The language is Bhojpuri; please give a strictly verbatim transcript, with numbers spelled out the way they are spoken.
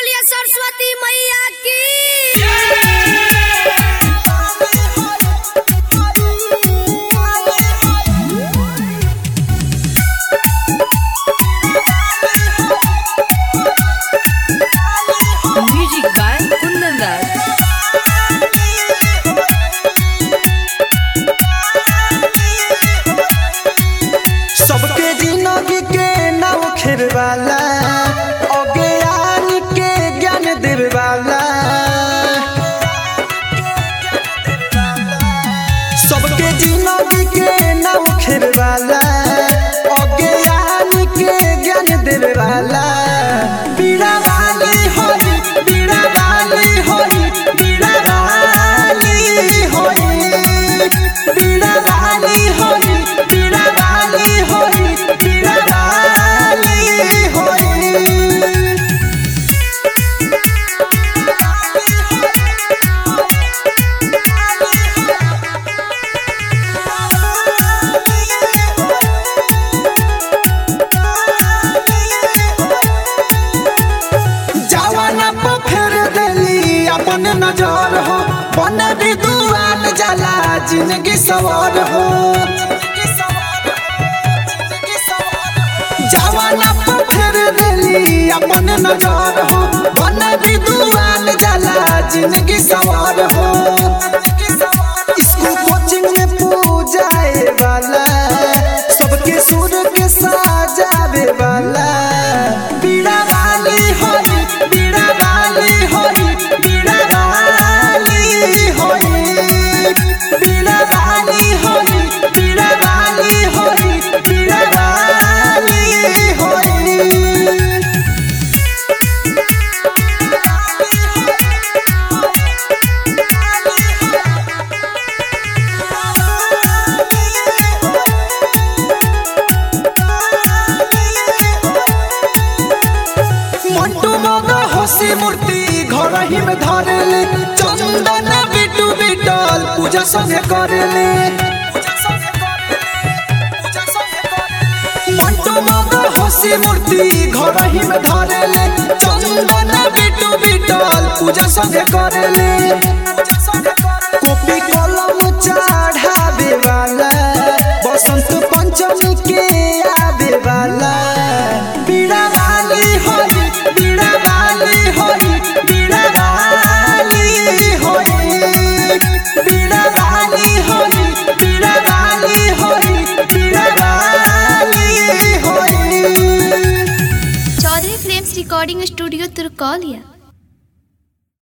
बोलिए सरस्वती मैया की। Music by Kundan Das. सबके जिंदगी के नाव खेर वाला अज्ञान के ज्ञान देवे वाला सबके जिंदगी के नाव खेर वाला अज्ञान के ज्ञान देवे वाला बीड़ा वाली होई बीड़ा वाली होई बीड़ा वाली होई बीड़ा वाली होई बीड़ा वाली होई बीड़ा वाली होई। जवाना पे फेर देली अपन नजर हो बन विद्वान जाला जिंदगी सवार हो जवाना पे फेर देली अपन नजर हो बन विद्वान जाला जिंदगी सवार हो स्कूल कोचिंग में पूजाए वाला सबके सुर के साजावे वाला बीड़ा वाली होई बीड़ा वाली होई बीड़ा वाली होई बीड़ा वाली होई बीड़ा वाली होई बीड़ा वाली होई। मंटू मगा हसी मूर्ति घर ही में धरेले चंदन बिटू बिटल पूजा संगे करेले मंटू मगा हसी मूर्ति घर ही में धरेले चंदन बिटू बिटल पूजा संगे करेले कॉपी कलम चढ़ावे वाला बसंत पंचमी के आवे वाला बीड़ा वाली होई बीड़ा वाली होई बीड़ा वाली होई बीड़ा वाली होई बीड़ा वाली होई बीड़ा वाली होई। Chaudhary films recording studio Turkaulia.